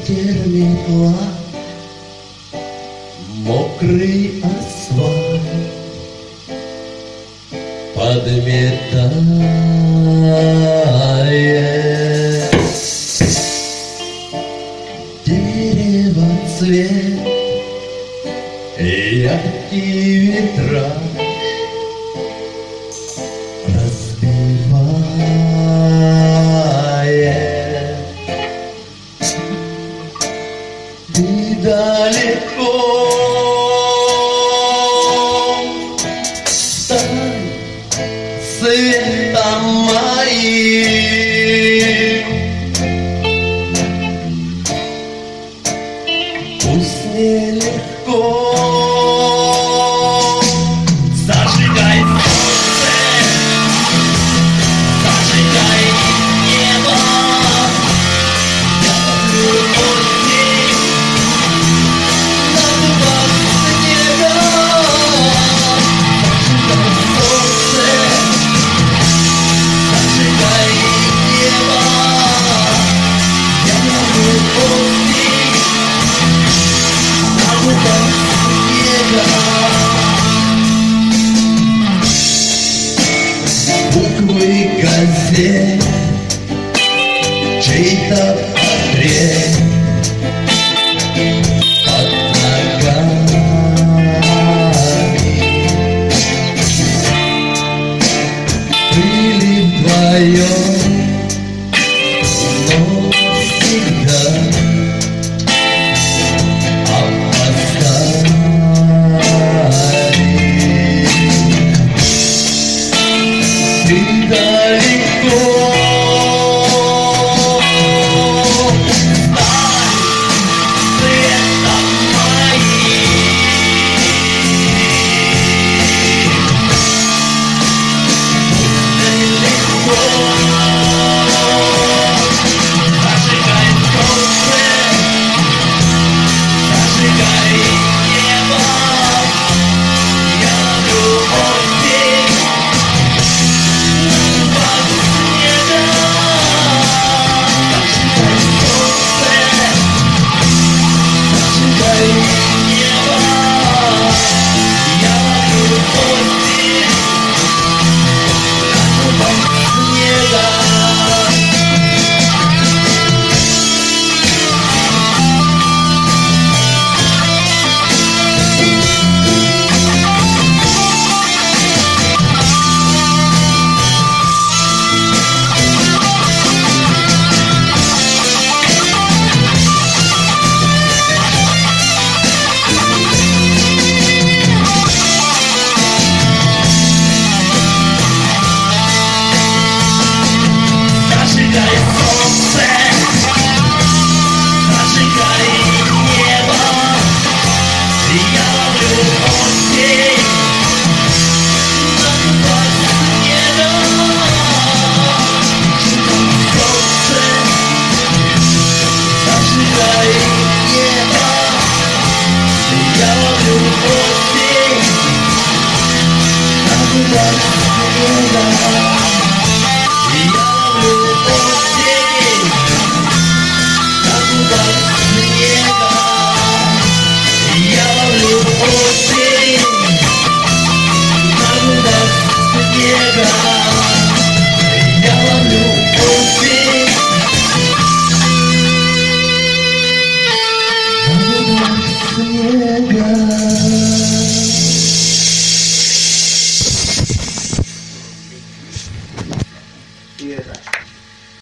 терминла мокрый асфальт подметает дерево цвет, яркие ветра разбивает. Ты далеко, стань светом моим, пусть нелегко. Зажигай солнце, зажигай небо, я люблю осень, надувать снега. Зажигай солнце, зажигай небо, я люблю осень, надувать снега. Буквы газет, чей-то портрет под ногами. Были вдвоем, но всегда опоздали. Ты далеко, стань светом моим, далеко. Зажигай солнце, зажигай небо, я люблю осень, надувать снега. Зажигай солнце, зажигай небо, я люблю осень, надувать снега. Зажигай солнце, зажигай небо, я люблю осень, надувать снега. Солнце, зажигай небо, я люблю осень, надувать снега. Я люблю осень, надувать снега. Я люблю осень, надувать снега. Я люблю осень, надувать снега.